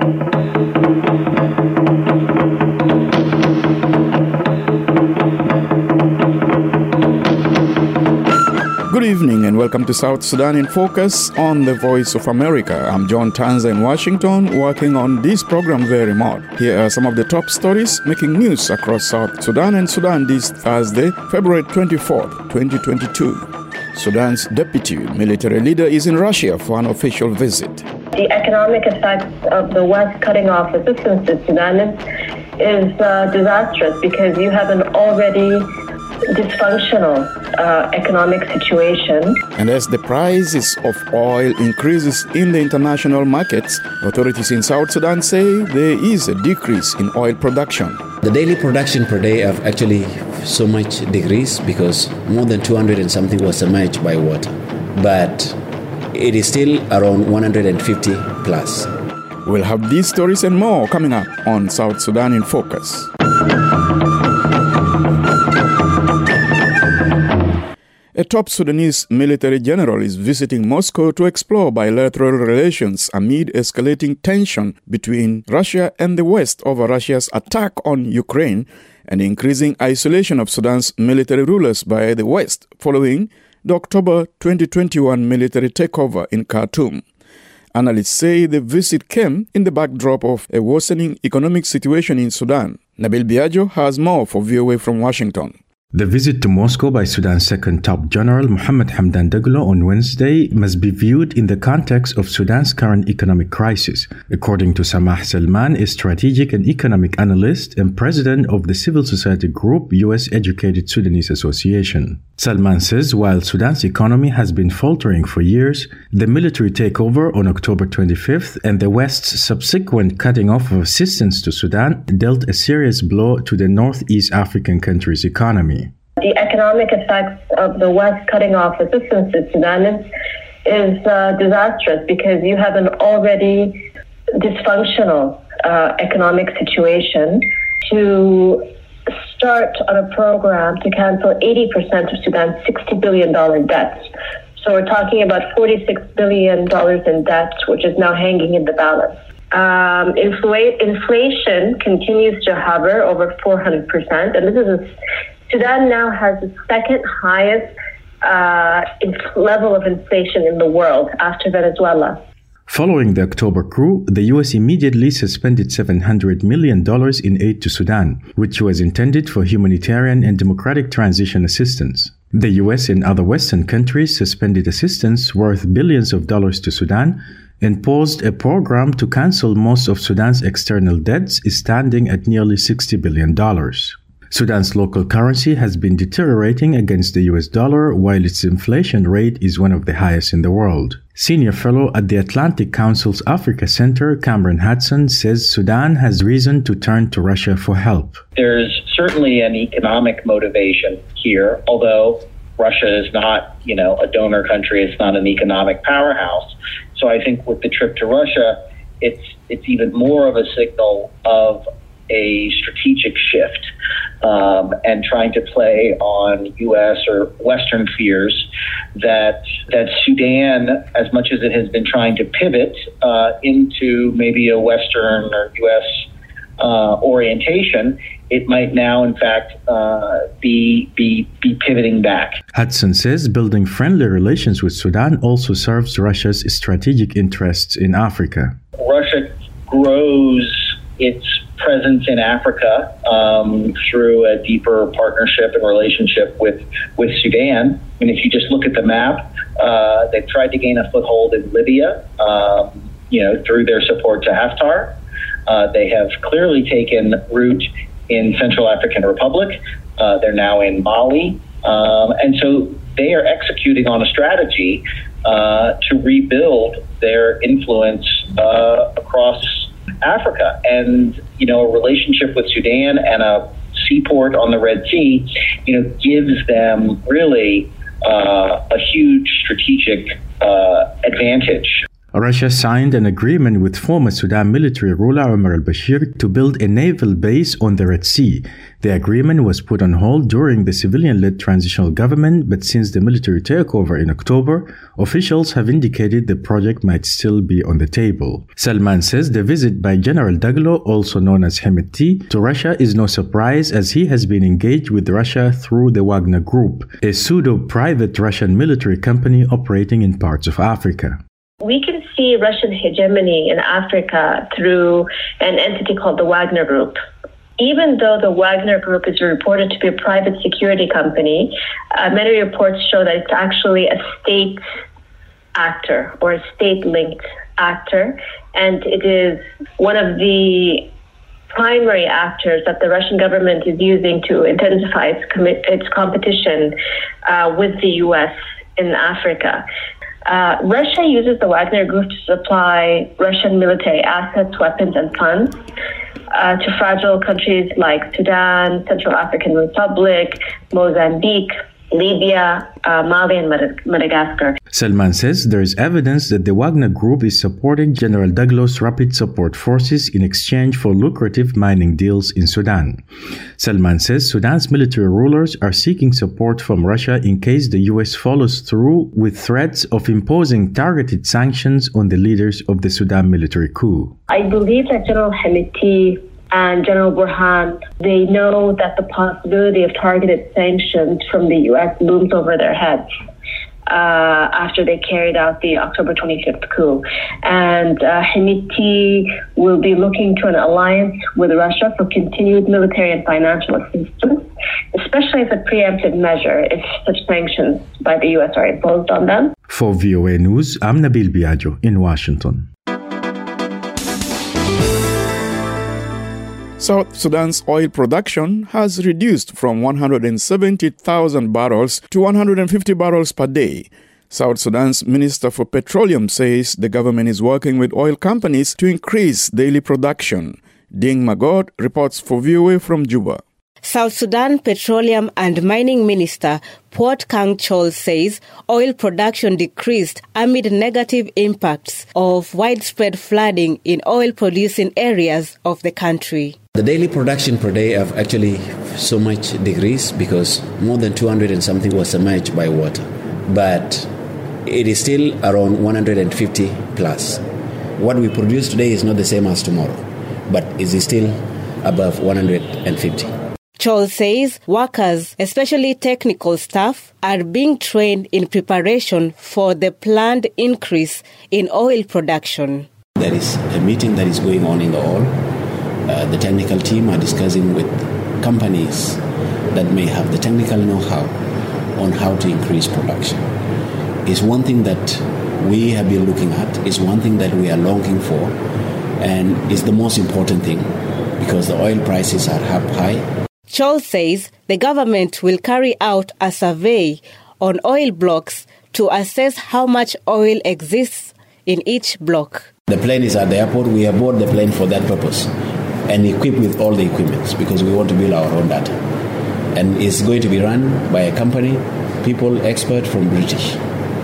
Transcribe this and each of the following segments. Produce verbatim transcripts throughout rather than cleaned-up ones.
Good evening and welcome to South Sudan in Focus on the Voice of America. I'm John Tanza in Washington, working on this program very remote. Here are some of the top stories making news across South Sudan and Sudan this Thursday, February twenty-fourth, twenty twenty-two. Sudan's deputy military leader is in Russia for an official visit. The economic effects of the West cutting off assistance to Sudan is uh, disastrous because you have an already dysfunctional uh, economic situation. And as the prices of oil increases in the international markets, authorities in South Sudan say there is a decrease in oil production. The daily production per day have actually so much decreased because more than two hundred and something was submerged by water. But it is still around one hundred fifty plus. We'll have these stories and more coming up on South Sudan in Focus. A top Sudanese military general is visiting Moscow to explore bilateral relations amid escalating tension between Russia and the West over Russia's attack on Ukraine and increasing isolation of Sudan's military rulers by the West following the October twenty twenty-one military takeover in Khartoum. Analysts say the visit came in the backdrop of a worsening economic situation in Sudan. Nabil Biagio has more for V O A from Washington. The visit to Moscow by Sudan's second top general, Mohammed Hamdan Dagalo, on Wednesday must be viewed in the context of Sudan's current economic crisis, according to Samah Salman, a strategic and economic analyst and president of the civil society group U S Educated Sudanese Association. Salman says while Sudan's economy has been faltering for years, the military takeover on October twenty-fifth and the West's subsequent cutting off of assistance to Sudan dealt a serious blow to the Northeast African country's economy. The economic effects of the West cutting off assistance to Sudan is, is uh, disastrous because you have an already dysfunctional uh, economic situation. To start on a program to cancel eighty percent of Sudan's sixty billion dollars debts. So we're talking about forty-six billion dollars in debt, which is now hanging in the balance. Um, infl- inflation continues to hover over four hundred percent, and this is a Sudan now has the second highest uh, inf- level of inflation in the world after Venezuela. Following the October coup, the U S immediately suspended seven hundred million dollars in aid to Sudan, which was intended for humanitarian and democratic transition assistance. The U S and other Western countries suspended assistance worth billions of dollars to Sudan and paused a program to cancel most of Sudan's external debts, standing at nearly sixty billion dollars. Sudan's local currency has been deteriorating against the U S dollar, while its inflation rate is one of the highest in the world. Senior fellow at the Atlantic Council's Africa Center, Cameron Hudson, says Sudan has reason to turn to Russia for help. There's certainly an economic motivation here, although Russia is not, you know, a donor country. It's not an economic powerhouse. So I think with the trip to Russia, it's it's even more of a signal of a strategic shift um, and trying to play on U S or Western fears that that Sudan, as much as it has been trying to pivot uh, into maybe a Western or U S uh, orientation, it might now, in fact, uh, be, be, be pivoting back. Hudson says building friendly relations with Sudan also serves Russia's strategic interests in Africa. Russia grows its presence in Africa um, through a deeper partnership and relationship with, with Sudan. And if you just look at the map, uh, they've tried to gain a foothold in Libya, um, you know, through their support to Haftar. Uh, they have clearly taken root in Central African Republic. Uh, they're now in Mali. Um, and so they are executing on a strategy uh, to rebuild their influence uh, across Africa. And, you know, a relationship with Sudan and a seaport on the Red Sea, you know, gives them really uh, a huge strategic uh, advantage. Russia signed an agreement with former Sudan military ruler Omar al-Bashir to build a naval base on the Red Sea. The agreement was put on hold during the civilian-led transitional government, but since the military takeover in October, officials have indicated the project might still be on the table. Salman says the visit by General Daglo, also known as Hemeti, to Russia is no surprise as he has been engaged with Russia through the Wagner Group, a pseudo-private Russian military company operating in parts of Africa. We can see Russian hegemony in Africa through an entity called the Wagner Group. Even though the Wagner Group is reported to be a private security company, uh, many reports show that it's actually a state actor or a state-linked actor, and it is one of the primary actors that the Russian government is using to intensify its, com- its competition uh, with the U S in Africa. Uh, Russia uses the Wagner Group to supply Russian military assets, weapons, and funds uh, to fragile countries like Sudan, Central African Republic, Mozambique, Libya, uh, Mali, and Mad- Madagascar. Salman says there is evidence that the Wagner Group is supporting General Daglo's Rapid Support Forces in exchange for lucrative mining deals in Sudan. Salman says Sudan's military rulers are seeking support from Russia in case the U S follows through with threats of imposing targeted sanctions on the leaders of the Sudan military coup. I believe that General Hemeti and General Burhan, they know that the possibility of targeted sanctions from the U S looms over their heads uh, after they carried out the October twenty-fifth coup. And uh, Hemeti will be looking to an alliance with Russia for continued military and financial assistance, especially as a preemptive measure if such sanctions by the U S are imposed on them. For V O A News, I'm Nabil Biagio in Washington. South Sudan's oil production has reduced from one hundred seventy thousand barrels to one hundred fifty barrels per day. South Sudan's Minister for Petroleum says the government is working with oil companies to increase daily production. Ding Magod reports for V O A from Juba. South Sudan Petroleum and Mining Minister Port Kang Chol says oil production decreased amid negative impacts of widespread flooding in oil-producing areas of the country. The daily production per day have actually so much decreased because more than two hundred and something was submerged by water. But it is still around one hundred fifty plus. What we produce today is not the same as tomorrow, but it is still above one hundred fifty. Chol says workers, especially technical staff, are being trained in preparation for the planned increase in oil production. There is a meeting that is going on in the oil. Uh, the technical team are discussing with companies that may have the technical know-how on how to increase production. It's one thing that we have been looking at, it's one thing that we are longing for, and it's the most important thing because the oil prices are up high. Chol says the government will carry out a survey on oil blocks to assess how much oil exists in each block. The plane is at the airport. We have bought the plane for that purpose and equipped with all the equipment because we want to build our own data. And it's going to be run by a company, people, expert from British.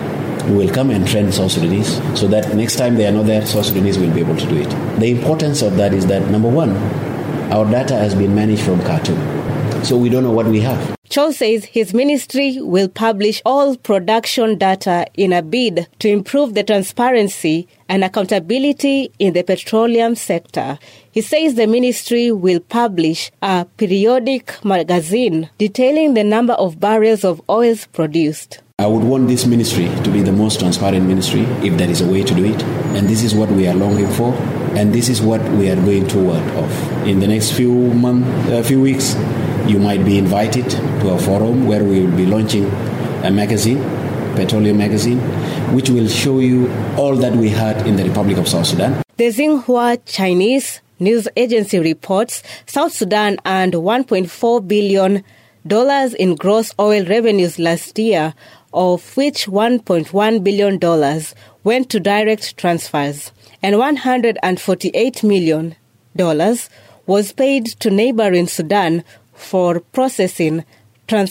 We will come and train South Sudanese so that next time they are not there, South Sudanese will be able to do it. The importance of that is that, number one, our data has been managed from Khartoum, so we don't know what we have. Chol says his ministry will publish all production data in a bid to improve the transparency and accountability in the petroleum sector. He says the ministry will publish a periodic magazine detailing the number of barrels of oil produced. I would want this ministry to be the most transparent ministry if there is a way to do it. And this is what we are longing for. And this is what we are going toward of. In the next few months, uh, few weeks, you might be invited to a forum where we will be launching a magazine, petroleum magazine, which will show you all that we had in the Republic of South Sudan. The Xinhua Chinese news agency reports South Sudan earned one point four billion dollars in gross oil revenues last year, of which one point one billion dollars went to direct transfers, and one hundred forty-eight million dollars was paid to neighboring Sudan for processing,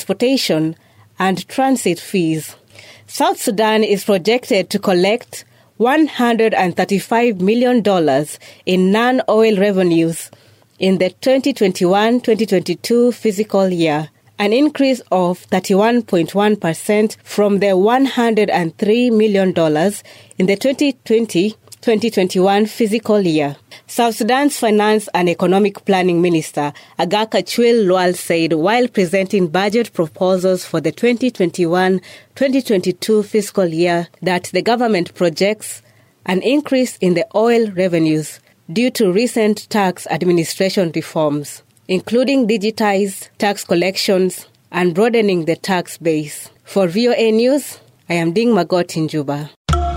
transportation, and transit fees. South Sudan is projected to collect one hundred thirty-five million dollars in non-oil revenues in the twenty twenty-one twenty twenty-two fiscal year, an increase of thirty-one point one percent from the one hundred three million dollars in the twenty twenty twenty twenty-one fiscal year. South Sudan's Finance and Economic Planning Minister Agaka Chwil Lual said while presenting budget proposals for the twenty twenty-one twenty twenty-two fiscal year that the government projects an increase in the oil revenues due to recent tax administration reforms, including digitized tax collections and broadening the tax base. For V O A News, I am Ding Magot in Juba.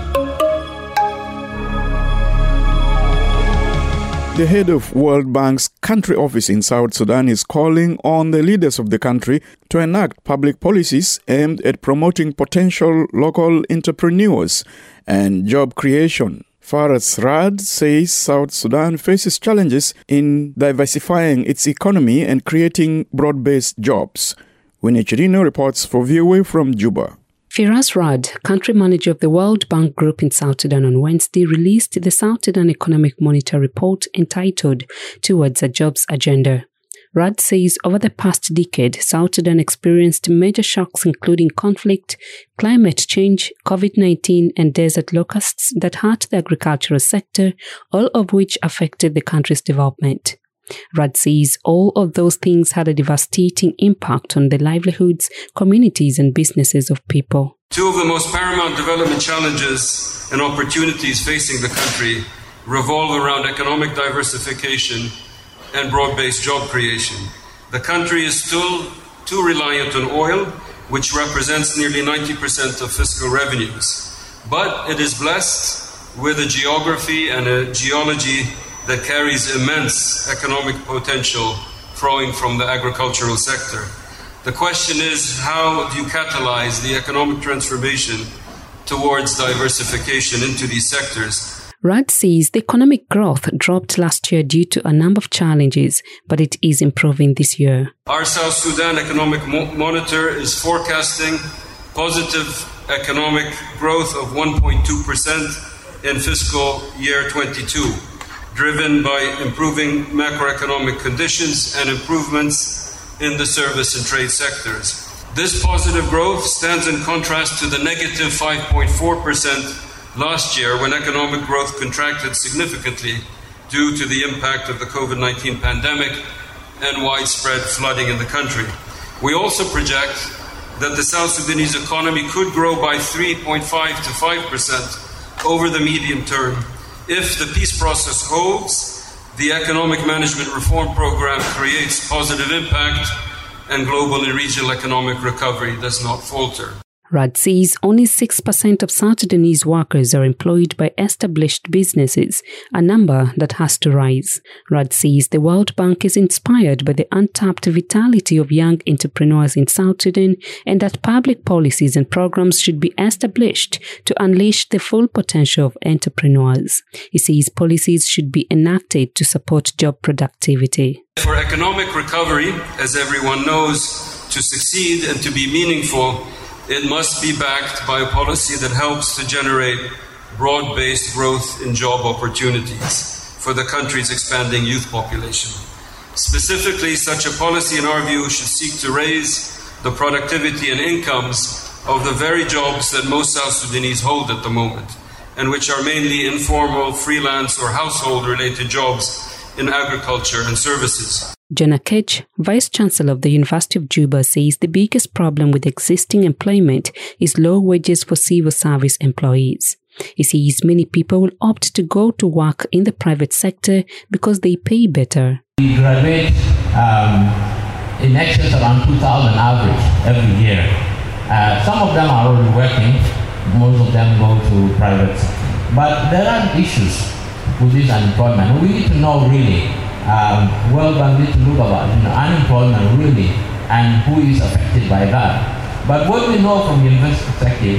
The head of World Bank's country office in South Sudan is calling on the leaders of the country to enact public policies aimed at promoting potential local entrepreneurs and job creation. Faraz Rad says South Sudan faces challenges in diversifying its economy and creating broad-based jobs. Winnie Chirino reports for V O A from Juba. Faraz Rad, country manager of the World Bank Group in South Sudan, on Wednesday released the South Sudan Economic Monitor report entitled Towards a Jobs Agenda. Rad says over the past decade, South Sudan experienced major shocks including conflict, climate change, COVID nineteen, and desert locusts that hurt the agricultural sector, all of which affected the country's development. Rad says all of those things had a devastating impact on the livelihoods, communities, and businesses of people. Two of the most paramount development challenges and opportunities facing the country revolve around economic diversification and broad-based job creation. The country is still too reliant on oil, which represents nearly ninety percent of fiscal revenues. But it is blessed with a geography and a geology that carries immense economic potential flowing from the agricultural sector. The question is, how do you catalyze the economic transformation towards diversification into these sectors? Rad says the economic growth dropped last year due to a number of challenges, but it is improving this year. Our South Sudan Economic Mo- Monitor is forecasting positive economic growth of one point two percent in fiscal year twenty-two, driven by improving macroeconomic conditions and improvements in the service and trade sectors. This positive growth stands in contrast to the negative five point four percent last year, when economic growth contracted significantly due to the impact of the COVID nineteen pandemic and widespread flooding in the country. We also project that the South Sudanese economy could grow by three point five to five percent over the medium term if the peace process holds, the economic management reform program creates positive impact, and global and regional economic recovery does not falter. Rad says only six percent of South Sudanese workers are employed by established businesses, a number that has to rise. Rad says the World Bank is inspired by the untapped vitality of young entrepreneurs in South Sudan and that public policies and programs should be established to unleash the full potential of entrepreneurs. He says policies should be enacted to support job productivity. For economic recovery, as everyone knows, to succeed and to be meaningful, it must be backed by a policy that helps to generate broad-based growth in job opportunities for the country's expanding youth population. Specifically, such a policy, in our view, should seek to raise the productivity and incomes of the very jobs that most South Sudanese hold at the moment, and which are mainly informal, freelance, or household-related jobs in agriculture and services. Jonah Kedge, Vice-Chancellor of the University of Juba, says the biggest problem with existing employment is low wages for civil service employees. He says many people will opt to go to work in the private sector because they pay better. We graduate um, in excess around two thousand average every year. Uh, some of them are already working, most of them go to private sector. But there are issues with this unemployment. We need to know really Um, World Bank need to look about you know, unemployment really and who is affected by that. But what we know from the university perspective,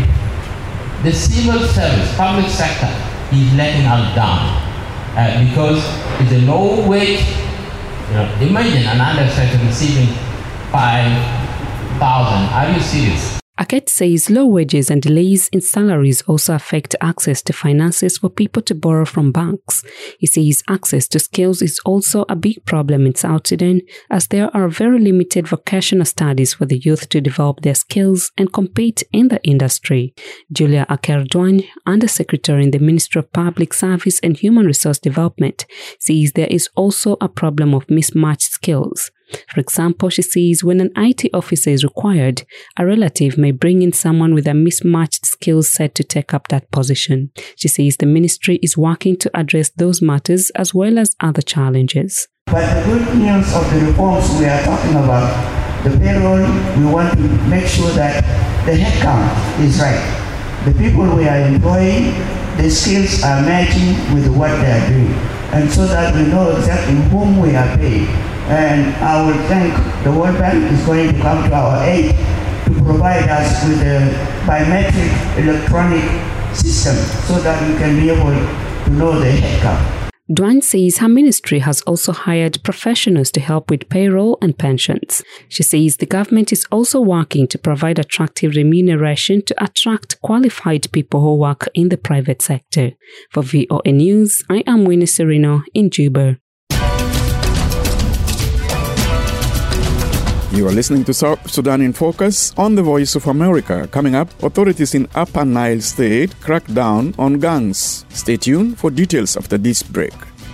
the civil service, public sector is letting us down uh, because it's a low wage. You know, imagine an undergraduate receiving five thousand. Are you serious? Aket says low wages and delays in salaries also affect access to finances for people to borrow from banks. He says access to skills is also a big problem in South Sudan, as there are very limited vocational studies for the youth to develop their skills and compete in the industry. Julia Aker-Dwany, Undersecretary in the Ministry of Public Service and Human Resource Development, says there is also a problem of mismatched skills. For example, she says when an I T officer is required, a relative may bring in someone with a mismatched skill set to take up that position. She says the ministry is working to address those matters as well as other challenges. But the good news of the reforms we are talking about, the payroll, we want to make sure that the headcount is right. The people we are employing, the skills are matching with what they are doing. And so that we know exactly whom we are paying. And I will thank the World Bank is going to come to our aid to provide us with a biometric electronic system so that we can be able to know the headcount. Dwany says her ministry has also hired professionals to help with payroll and pensions. She says the government is also working to provide attractive remuneration to attract qualified people who work in the private sector. For V O A News, I am Winnie Serino in Juba. You are listening to South Sudan in Focus on the Voice of America. Coming up, authorities in Upper Nile State crack down on gangs. Stay tuned for details after this break.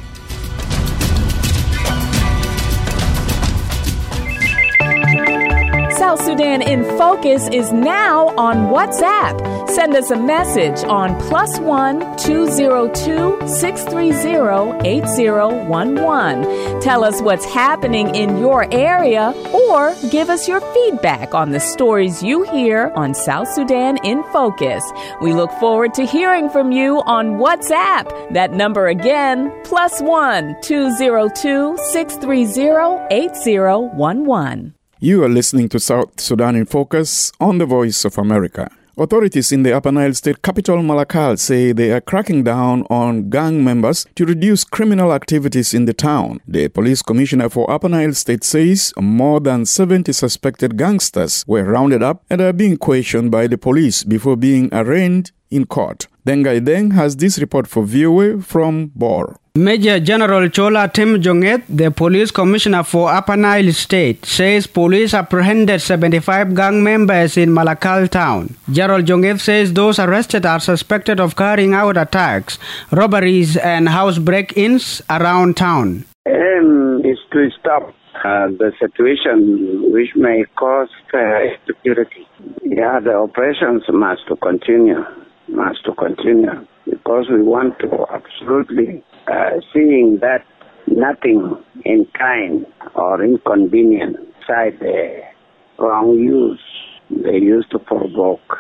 South Sudan in Focus is now on WhatsApp. Send us a message on plus one two zero two six three zero eight zero one one. Tell us what's happening in your area or give us your feedback on the stories you hear on South Sudan in Focus. We look forward to hearing from you on WhatsApp. That number again, plus one two zero two six three zero eight zero one one. You are listening to South Sudan in Focus on the Voice of America. Authorities in the Upper Nile State capital Malakal say they are cracking down on gang members to reduce criminal activities in the town. The police commissioner for Upper Nile State says more than seventy suspected gangsters were rounded up and are being questioned by the police before being arraigned in court. Dengai Deng has this report for V O A from Bor. Major General Chola Tim Jonget, the police commissioner for Upper Nile State, says police apprehended seventy-five gang members in Malakal town. General Jonget says those arrested are suspected of carrying out attacks, robberies and house break-ins around town. Aim is to stop uh, the situation which may cause uh, insecurity. Yeah, the operations must continue, must continue, because we want to absolutely Uh, seeing that nothing in kind or inconvenient side the wrong use they used to provoke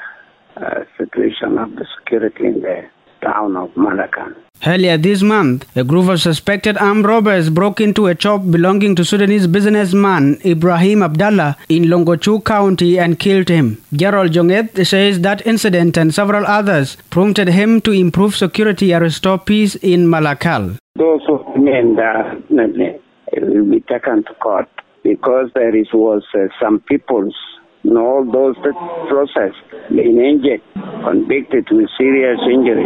a situation of the security in the town of Malakal. Earlier this month, a group of suspected armed robbers broke into a shop belonging to Sudanese businessman Ibrahim Abdallah in Longochu County and killed him. Gerald Jonget says that incident and several others prompted him to improve security and restore peace in Malakal. Those who remain definitely will be taken to court because there is was uh, some people's and all those that processed, being injured, convicted with serious injury.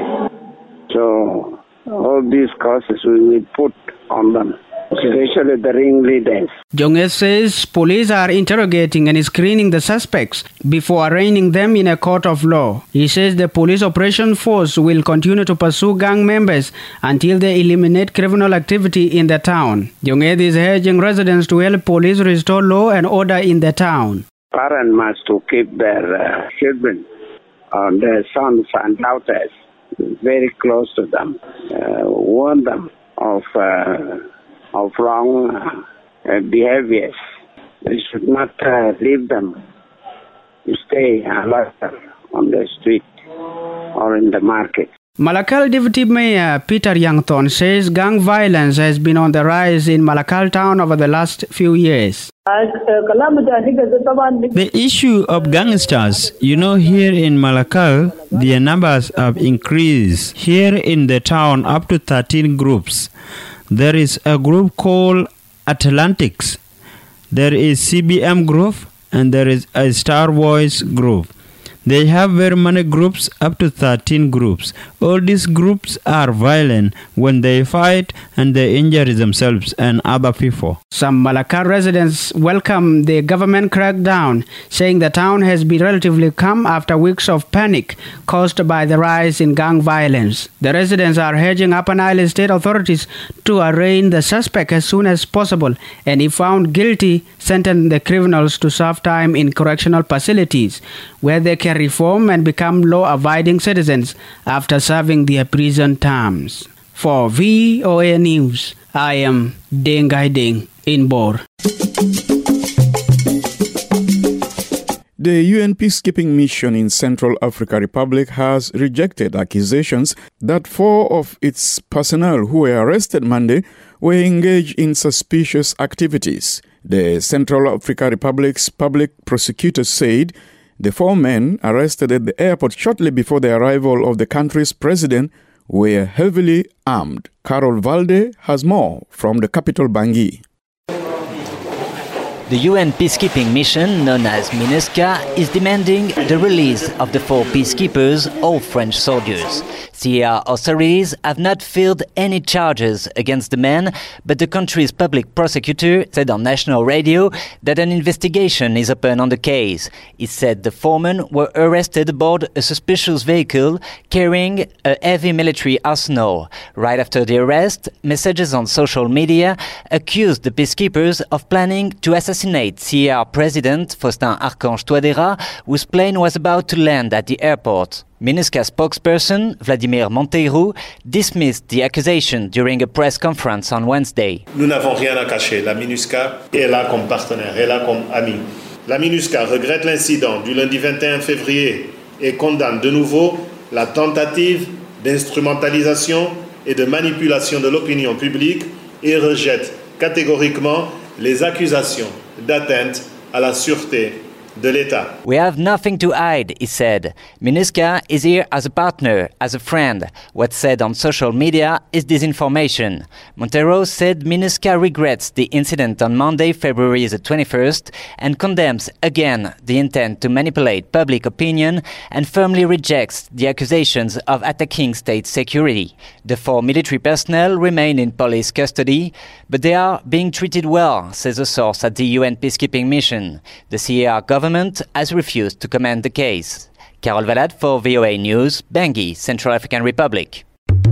So all these causes we will put on them, especially the ringleaders. Jonges says police are interrogating and screening the suspects before arraigning them in a court of law. He says the police operation force will continue to pursue gang members until they eliminate criminal activity in the town. Jonges is urging residents to help police restore law and order in the town. Parents must to keep their uh, children, uh, their sons and daughters, very close to them. Uh, warn them of uh, of wrong uh, behaviors. They should not uh, leave them to stay alert on the street or in the market. Malakal Deputy Mayor Peter Youngthorne says gang violence has been on the rise in Malakal town over the last few years. The issue of gangsters, you know, here in Malakal, their numbers have increased. Here in the town, up to thirteen groups. There is a group called Atlantics. There is C B M group and there is a Star Boys group. They have very many groups, up to thirteen groups. All these groups are violent when they fight and they injure themselves and other people. Some Malakal residents welcome the government crackdown, saying the town has been relatively calm after weeks of panic caused by the rise in gang violence. The residents are urging Upper Nile state authorities to arraign the suspect as soon as possible, and if found guilty, sentence the criminals to serve time in correctional facilities, where they can reform and become law-abiding citizens after serving their prison terms. For V O A News, I am Dengai Deng in Bor. The U N peacekeeping mission in Central African Republic has rejected accusations that four of its personnel who were arrested Monday were engaged in suspicious activities. The Central African Republic's public prosecutor said the four men arrested at the airport shortly before the arrival of the country's president were heavily armed. Carol Valde has more from the capital, Bangui. The U N peacekeeping mission, known as MINUSCA, is demanding the release of the four peacekeepers, all French soldiers. C A R authorities have not filed any charges against the men, but the country's public prosecutor said on national radio that an investigation is open on the case. He said the four men were arrested aboard a suspicious vehicle carrying a heavy military arsenal. Right after the arrest, messages on social media accused the peacekeepers of planning to assassinate assassinate C A R President Faustin Archange Touadéra, whose plane was about to land at the airport. MINUSCA spokesperson Vladimir Monteiro dismissed the accusation during a press conference on Wednesday. Nous n'avons rien à cacher. La MINUSCA est là comme partenaire, est là comme ami. La MINUSCA regrette l'incident du lundi vingt et un février et condamne de nouveau la tentative d'instrumentalisation et de manipulation de l'opinion publique et rejette catégoriquement les accusations d'atteinte à la sûreté de l'État. We have nothing to hide, he said. MINUSCA is here as a partner, as a friend. What's said on social media is disinformation. Montero said MINUSCA regrets the incident on Monday, February the twenty-first, and condemns again the intent to manipulate public opinion and firmly rejects the accusations of attacking state security. The four military personnel remain in police custody, but they are being treated well, says a source at the U N peacekeeping mission. The C A R government has refused to comment the case. Carol Valade for V O A News, Bangui, Central African Republic.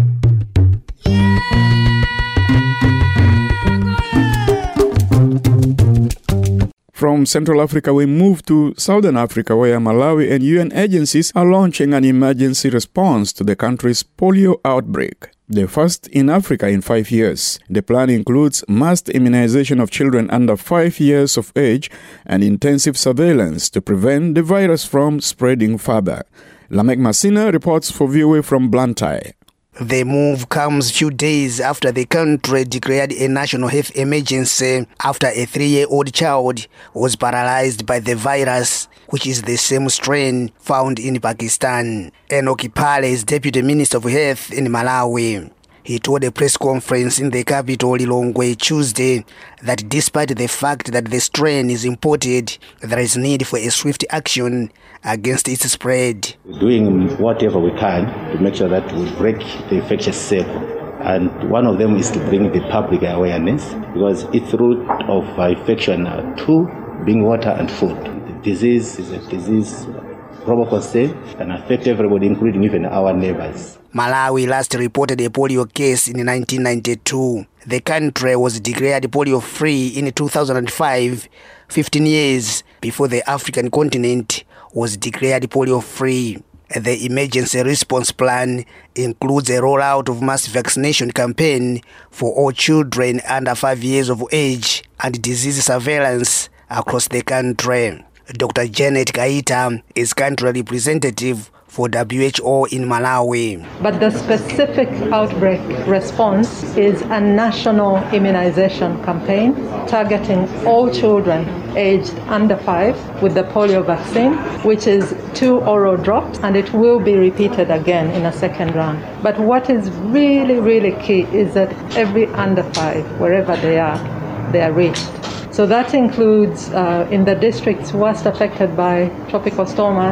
From Central Africa, we move to Southern Africa, where Malawi and U N agencies are launching an emergency response to the country's polio outbreak, the first in Africa in five years. The plan includes mass immunization of children under five years of age and intensive surveillance to prevent the virus from spreading further. Lamek Masina reports for V O A from Blantyre. The move comes few days after the country declared a national health emergency after a three-year-old child was paralyzed by the virus, which is the same strain found in Pakistan. Enoch Pale is Deputy Minister of Health in Malawi. He told a press conference in the capital, Lilongwe, Tuesday, that despite the fact that the strain is imported, there is need for a swift action against its spread. We're doing whatever we can to make sure that we break the infectious circle. And one of them is to bring the public awareness, because its route of infection are two, being water and food. The disease is a disease global concern and affect everybody, including even our neighbors. Malawi last reported a polio case in nineteen ninety-two. The country was declared polio-free in two thousand five, fifteen years before the African continent was declared polio-free. The emergency response plan includes a rollout of mass vaccination campaign for all children under five years of age and disease surveillance across the country. Doctor Janet Kaita is country representative for W H O in Malawi. But the specific outbreak response is a national immunization campaign targeting all children aged under five with the polio vaccine, which is two oral drops, and it will be repeated again in a second round. But what is really, really key is that every under five, wherever they are, they are reached. So that includes uh, in the districts worst affected by Tropical Storm Anna.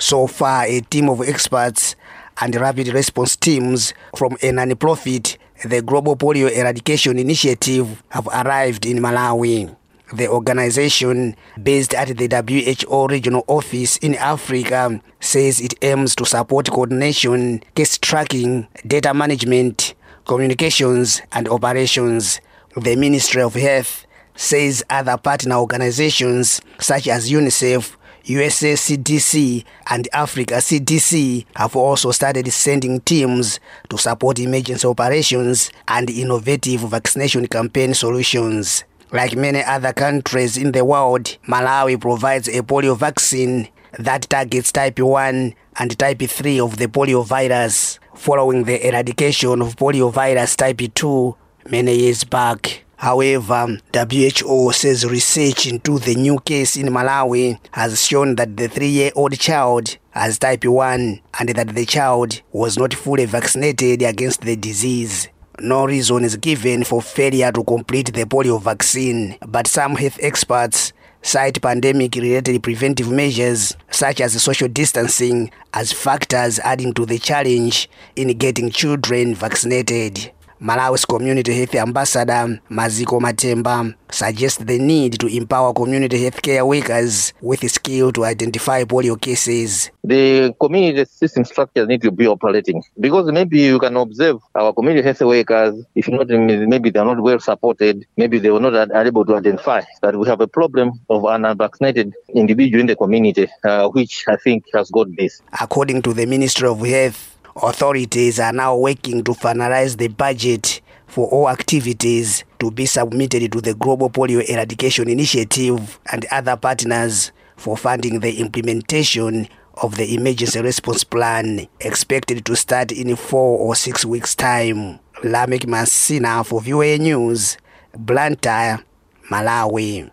So far, a team of experts and rapid response teams from a non-profit, the Global Polio Eradication Initiative, have arrived in Malawi. The organization, based at the W H O regional office in Africa, says it aims to support coordination, case tracking, data management, communications, and operations. The Ministry of Health says other partner organizations such as UNICEF, U S A C D C, and Africa C D C have also started sending teams to support emergency operations and innovative vaccination campaign solutions. Like many other countries in the world, Malawi provides a polio vaccine that targets type one and type three of the polio virus, following the eradication of polio virus type two many years back. However, W H O says research into the new case in Malawi has shown that the three-year-old child has type one and that the child was not fully vaccinated against the disease. No reason is given for failure to complete the polio vaccine, but some health experts cite pandemic-related preventive measures such as social distancing as factors adding to the challenge in getting children vaccinated. Malawi's Community Health Ambassador Maziko Matemba suggests the need to empower community healthcare workers with the skill to identify polio cases. The community system structures need to be operating, because maybe you can observe our community health workers, if not, maybe they're not well supported, maybe they were not able to identify that we have a problem of an unvaccinated individual in the community, uh, which I think has got this. According to the Ministry of Health, authorities are now working to finalize the budget for all activities to be submitted to the Global Polio Eradication Initiative and other partners for funding the implementation of the emergency response plan, expected to start in four or six weeks' time. Lamek Masina for V O A News, Blantyre, Malawi.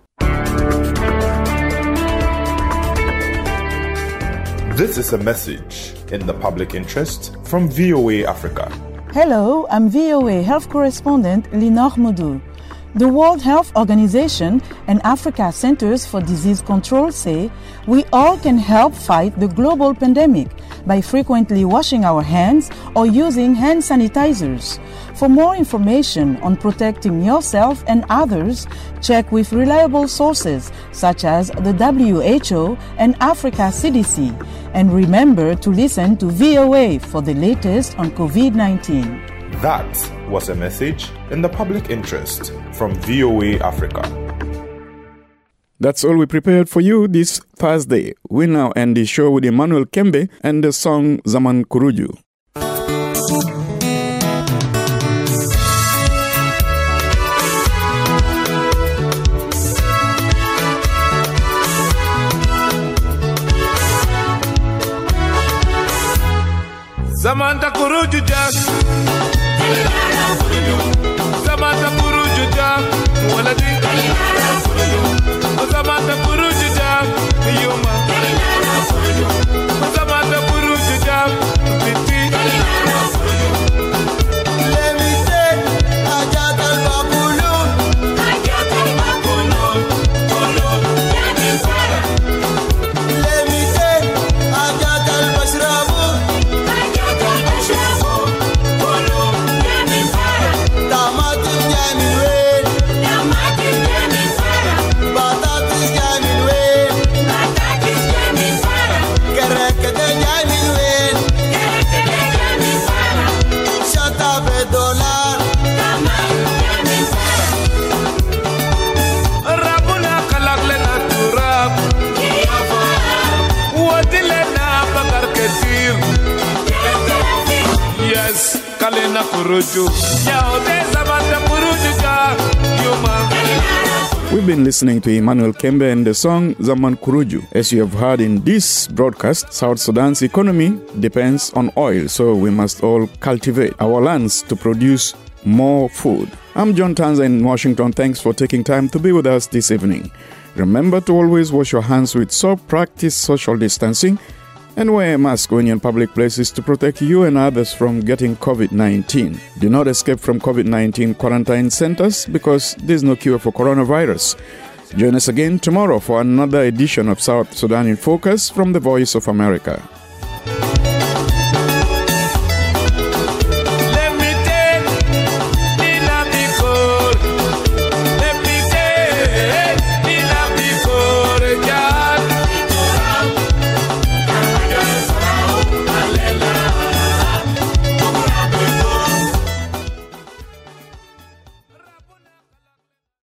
This is a message in the public interest from V O A Africa. Hello, I'm V O A Health Correspondent Linor Modou. The World Health Organization and Africa Centers for Disease Control say we all can help fight the global pandemic by frequently washing our hands or using hand sanitizers. For more information on protecting yourself and others, check with reliable sources such as the W H O and Africa C D C. And remember to listen to V O A for the latest on COVID nineteen. That was a message in the public interest from V O A Africa. That's all we prepared for you this Thursday. We now end the show with Emmanuel Kembe and the song Zaman Kuruju. Samantha Kuruju Jack Samantha Kuruju Jack Waladi Samantha Kuruju Jack Yuma Samantha Kuruju Jack Piti Let me say Ajat al-Bakulu Ajat al-Bakulu Kolo Yami Fara Let me say Ajat al-Bashrabu Kalena Kuruju. We've been listening to Emmanuel Kembe and the song Zaman Kuruju. As you have heard in this broadcast, South Sudan's economy depends on oil, so we must all cultivate our lands to produce more food. I'm John Tanza in Washington. Thanks for taking time to be with us this evening. Remember to always wash your hands with soap, practice social distancing, and wear a mask when you're in public places to protect you and others from getting COVID nineteen. Do not escape from COVID nineteen quarantine centers because there's no cure for coronavirus. Join us again tomorrow for another edition of South Sudan in Focus from the Voice of America.